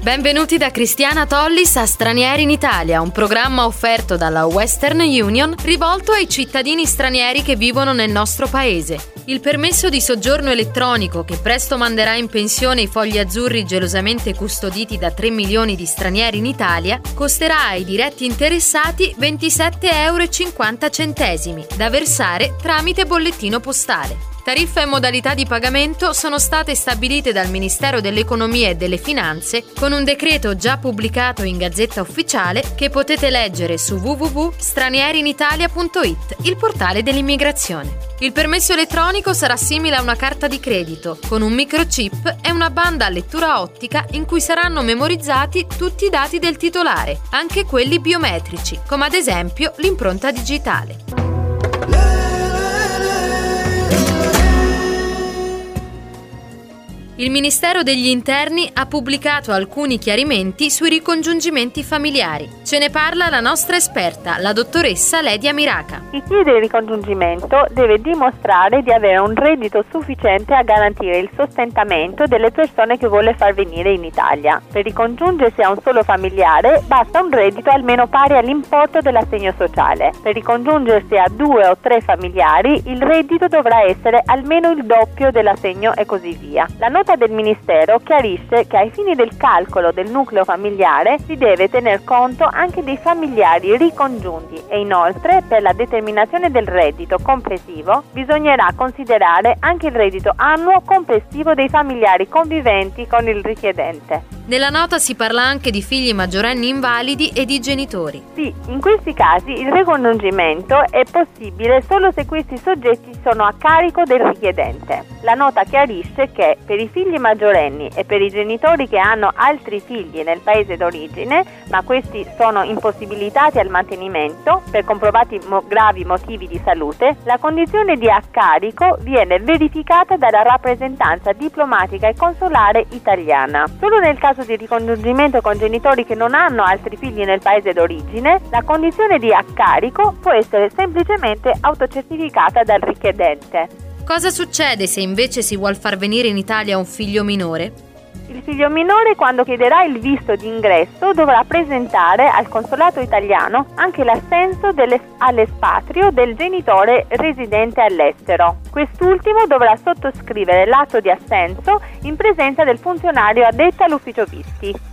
Benvenuti da Cristiana Tollis a Stranieri in Italia, un programma offerto dalla Western Union rivolto ai cittadini stranieri che vivono nel nostro paese. Il permesso di soggiorno elettronico, che presto manderà in pensione i fogli azzurri gelosamente custoditi da 3 milioni di stranieri in Italia, costerà ai diretti interessati 27,50 € da versare tramite bollettino postale. Tariffa e modalità di pagamento sono state stabilite dal Ministero dell'Economia e delle Finanze con un decreto già pubblicato in Gazzetta Ufficiale che potete leggere su www.stranierinitalia.it, il portale dell'immigrazione. Il permesso elettronico sarà simile a una carta di credito, con un microchip e una banda a lettura ottica in cui saranno memorizzati tutti i dati del titolare, anche quelli biometrici, come ad esempio l'impronta digitale. Il Ministero degli Interni ha pubblicato alcuni chiarimenti sui ricongiungimenti familiari. Ce ne parla la nostra esperta, la dottoressa Ledia Miraca. Chi chiede il ricongiungimento deve dimostrare di avere un reddito sufficiente a garantire il sostentamento delle persone che vuole far venire in Italia. Per ricongiungersi a un solo familiare basta un reddito almeno pari all'importo dell'assegno sociale. Per ricongiungersi a 2 o 3 familiari il reddito dovrà essere almeno il doppio dell'assegno e così via. La nota del Ministero chiarisce che ai fini del calcolo del nucleo familiare si deve tener conto anche dei familiari ricongiunti e inoltre per la determinazione del reddito complessivo bisognerà considerare anche il reddito annuo complessivo dei familiari conviventi con il richiedente. Nella nota si parla anche di figli maggiorenni invalidi e di genitori. Sì, in questi casi il ricongiungimento è possibile solo se questi soggetti sono a carico del richiedente. La nota chiarisce che per i figli maggiorenni e per i genitori che hanno altri figli nel paese d'origine, ma questi sono impossibilitati al mantenimento per comprovati gravi motivi di salute, la condizione di a carico viene verificata dalla rappresentanza diplomatica e consolare italiana. Solo nel caso di ricongiungimento con genitori che non hanno altri figli nel paese d'origine, la condizione di a carico può essere semplicemente autocertificata dal richiedente. Cosa succede se invece si vuol far venire in Italia un figlio minore? Il figlio minore, quando chiederà il visto d'ingresso, dovrà presentare al consolato italiano anche l'assenso all'espatrio del genitore residente all'estero. Quest'ultimo dovrà sottoscrivere l'atto di assenso in presenza del funzionario addetto all'ufficio visti.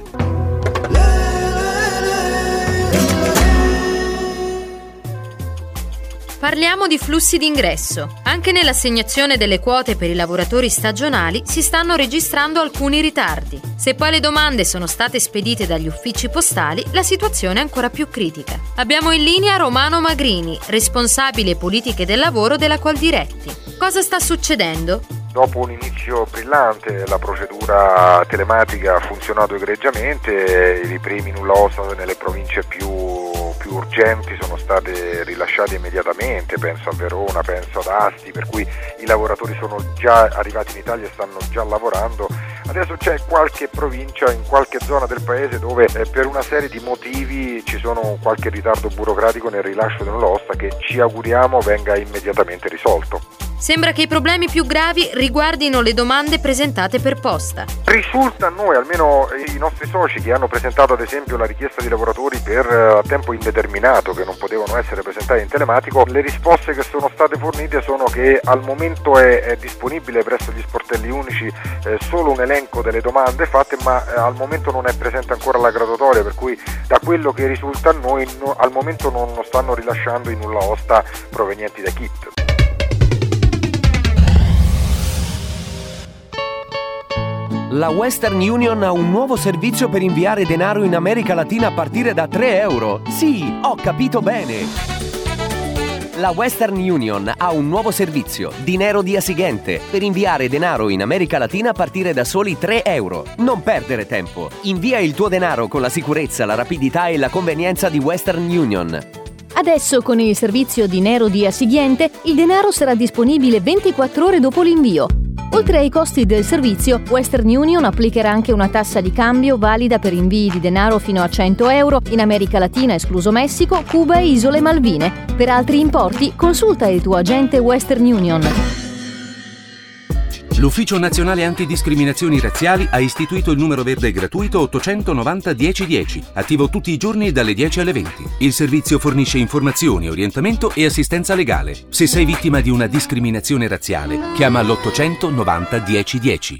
Parliamo di flussi d'ingresso. Anche nell'assegnazione delle quote per i lavoratori stagionali si stanno registrando alcuni ritardi. Se poi le domande sono state spedite dagli uffici postali, la situazione è ancora più critica. Abbiamo in linea Romano Magrini, responsabile politiche del lavoro della Coldiretti. Cosa sta succedendo? Dopo un inizio brillante, la procedura telematica ha funzionato egregiamente, i primi nulla osta nelle province più urgenti sono state rilasciate immediatamente, penso a Verona, penso ad Asti, per cui i lavoratori sono già arrivati in Italia e stanno già lavorando. Adesso c'è qualche provincia, in qualche zona del paese dove per una serie di motivi ci sono qualche ritardo burocratico nel rilascio del nulla osta che ci auguriamo venga immediatamente risolto. Sembra che i problemi più gravi riguardino le domande presentate per posta. Risulta a noi, almeno i nostri soci che hanno presentato ad esempio la richiesta di lavoratori per a tempo indeterminato che non potevano essere presentati in telematico, le risposte che sono state fornite sono che al momento è disponibile presso gli sportelli unici solo un elenco delle domande fatte, ma al momento non è presente ancora la graduatoria, per cui da quello che risulta a noi al momento non stanno rilasciando i nulla osta provenienti da kit. La Western Union ha un nuovo servizio per inviare denaro in America Latina a partire da 3 euro. Sì, ho capito bene! La Western Union ha un nuovo servizio, Dinero Dia Siguiente, per inviare denaro in America Latina a partire da soli 3 euro. Non perdere tempo. Invia il tuo denaro con la sicurezza, la rapidità e la convenienza di Western Union. Adesso con il servizio Dinero Dia Siguiente, il denaro sarà disponibile 24 ore dopo l'invio. Oltre ai costi del servizio, Western Union applicherà anche una tassa di cambio valida per invii di denaro fino a 100 euro in America Latina, escluso Messico, Cuba e Isole Malvine. Per altri importi, consulta il tuo agente Western Union. L'Ufficio Nazionale Antidiscriminazioni Razziali ha istituito il numero verde gratuito 890 1010, attivo tutti i giorni dalle 10 alle 20. Il servizio fornisce informazioni, orientamento e assistenza legale. Se sei vittima di una discriminazione razziale, chiama l'890 1010.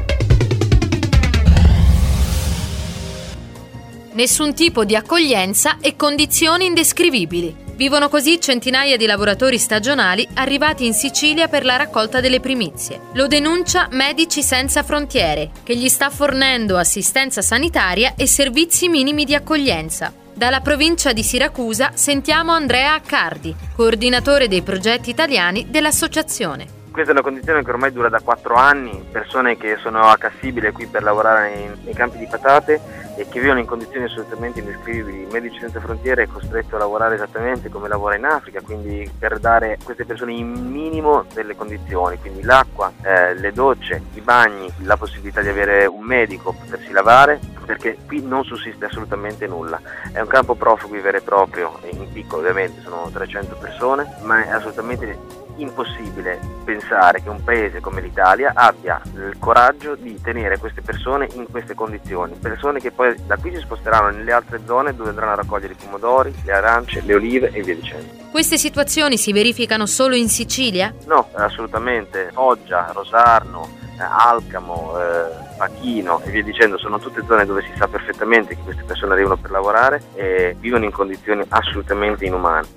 Nessun tipo di accoglienza e condizioni indescrivibili. Vivono così centinaia di lavoratori stagionali arrivati in Sicilia per la raccolta delle primizie. Lo denuncia Medici Senza Frontiere, che gli sta fornendo assistenza sanitaria e servizi minimi di accoglienza. Dalla provincia di Siracusa sentiamo Andrea Accardi, coordinatore dei progetti italiani dell'associazione. Questa è una condizione che ormai dura da 4 anni, persone che sono a Cassibile qui per lavorare nei campi di patate e che vivono in condizioni assolutamente indescrivibili. Medici Senza Frontiere è costretto a lavorare esattamente come lavora in Africa, quindi per dare a queste persone il minimo delle condizioni, quindi l'acqua, le docce, i bagni, la possibilità di avere un medico, potersi lavare, perché qui non sussiste assolutamente nulla. È un campo profughi vero e proprio, in piccolo ovviamente, sono 300 persone, ma è assolutamente impossibile pensare che un paese come l'Italia abbia il coraggio di tenere queste persone in queste condizioni, persone che poi da qui si sposteranno nelle altre zone dove andranno a raccogliere i pomodori, le arance, le olive e via dicendo. Queste situazioni si verificano solo in Sicilia? No, assolutamente. Foggia, Rosarno, Alcamo, Pachino e via dicendo, sono tutte zone dove si sa perfettamente che queste persone arrivano per lavorare e vivono in condizioni assolutamente inumane.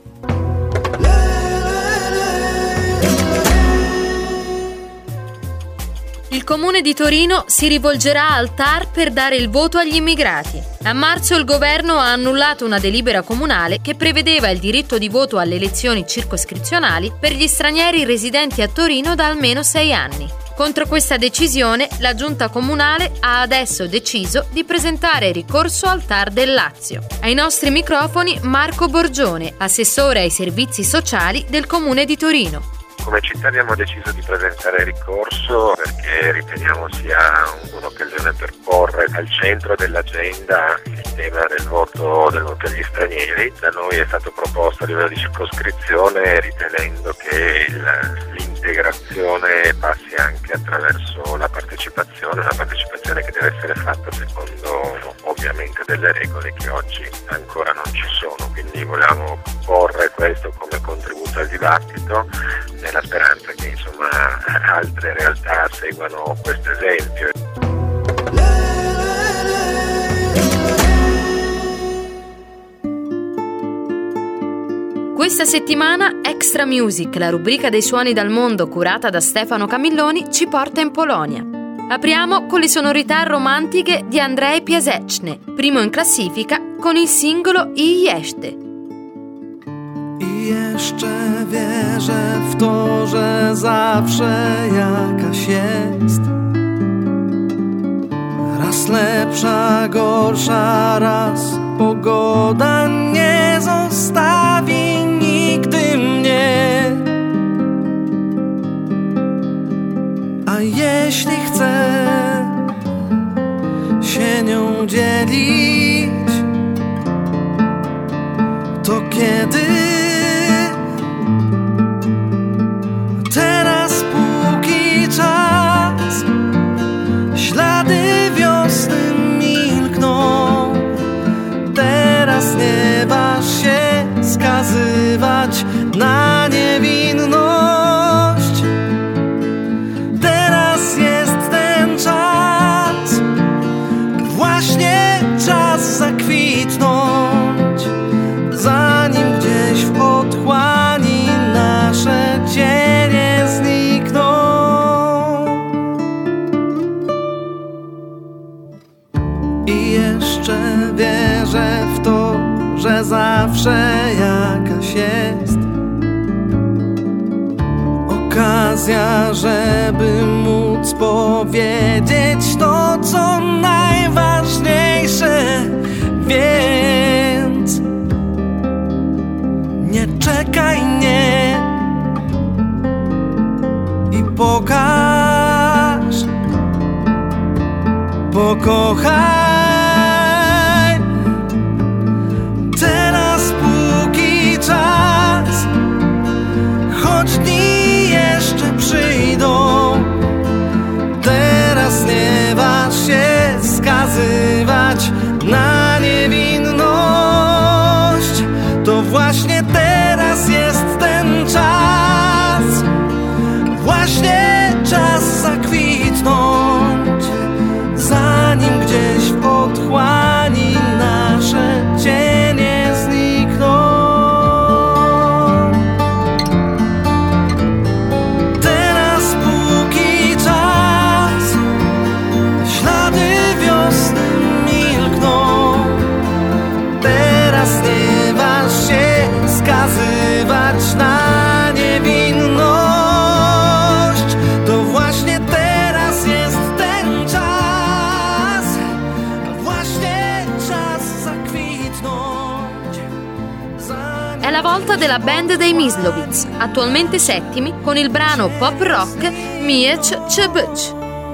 Il Comune di Torino si rivolgerà al TAR per dare il voto agli immigrati. A marzo il governo ha annullato una delibera comunale che prevedeva il diritto di voto alle elezioni circoscrizionali per gli stranieri residenti a Torino da almeno 6 anni. Contro questa decisione, la Giunta Comunale ha adesso deciso di presentare ricorso al TAR del Lazio. Ai nostri microfoni Marco Borgione, assessore ai servizi sociali del Comune di Torino. Come città abbiamo deciso di presentare ricorso perché riteniamo sia un'occasione per porre al centro dell'agenda il tema del voto agli stranieri. Da noi è stato proposto a livello di circoscrizione ritenendo che l'integrazione passi anche attraverso la partecipazione, una partecipazione che deve essere fatta secondo ovviamente delle regole che oggi ancora non ci sono. Quindi volevamo porre questo come contributo al dibattito nella speranza che insomma altre realtà seguano questo esempio. Questa settimana Extra Music, la rubrica dei suoni dal mondo curata da Stefano Camilloni, ci porta in Polonia. Apriamo con le sonorità romantiche di Andrzej Piaseczny, primo in classifica con il singolo I Jeszcze. I jeszcze wierzę w to, że zawsze jakaś jest. Raz lepsza, gorsza, raz pogoda nie zostawi nigdy mnie. A jeśli chcę się nią dzielić, to kiedy? Teraz póki czas, ślady wiosny milkną. Teraz nie waż się skazywać na niewinność. Teraz jest ten czas, właśnie czas zakwitnąć, zanim gdzieś w otchłani nasze cienie znikną. I jeszcze wierzę w to, że zawsze jakaś jest okazja, żeby móc powiedzieć to, co najważniejsze. Więc nie czekaj, nie, i pokaż, pokochaj. Teraz póki czas, choć dni jeszcze przyjdą, della band dei Myslovic, attualmente settimi con il brano pop rock Mieć Cię być.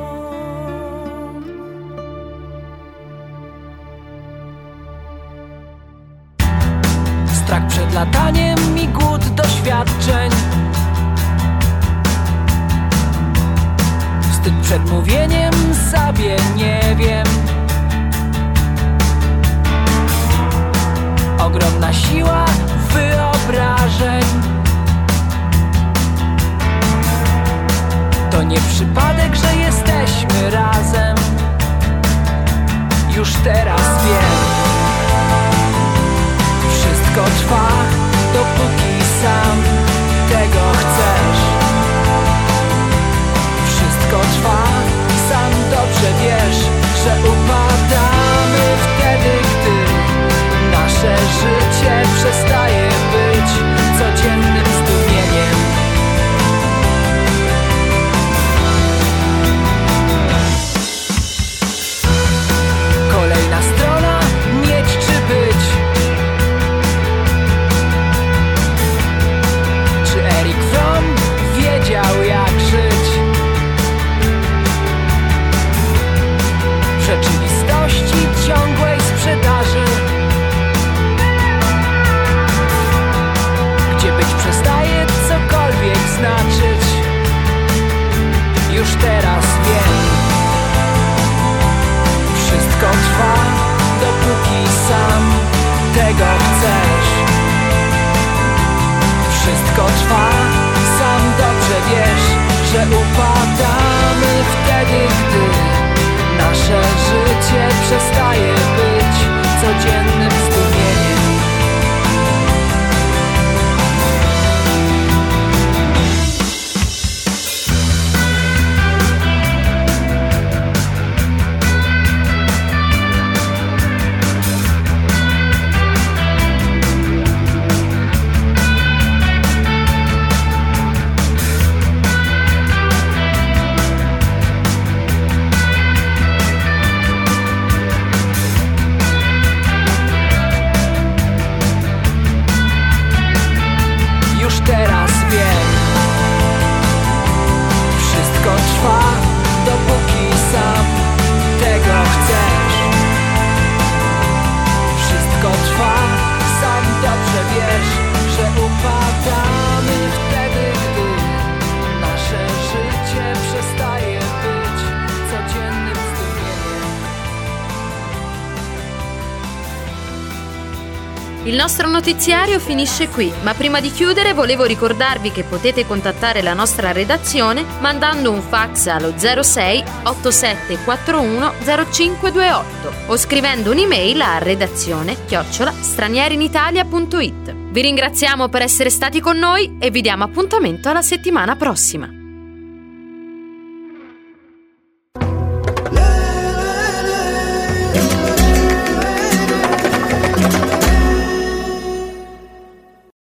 Strach przed lataniem i głód doświadczeń, wstyd przed mówieniem sobie nie wiem. Ogromna siła wyobrażeń, to nie przypadek, że jesteśmy razem. Już teraz wiem, wszystko trwa, dopóki sam tego chcesz. Wszystko trwa, sam dobrze wiesz, że upadamy wtedy, gdy nasze życie przestaje być codziennym zdumieniem. Kolejna strona, mieć czy być. Czy Erik Fromm wiedział, jak żyć? W rzeczywistości ciągłej sprzedaży, gdzie być przestaje cokolwiek znaczyć. Już teraz wiem, wszystko trwa, dopóki sam tego chcesz. Wszystko trwa, sam dobrze wiesz, że upadamy wtedy, gdy nasze życie przestaje być codziennym zdumieniem. Il nostro notiziario finisce qui, ma prima di chiudere volevo ricordarvi che potete contattare la nostra redazione mandando un fax allo 06 8741 0528 o scrivendo un'email a redazione@stranierinitalia.it. Vi ringraziamo per essere stati con noi e vi diamo appuntamento alla settimana prossima.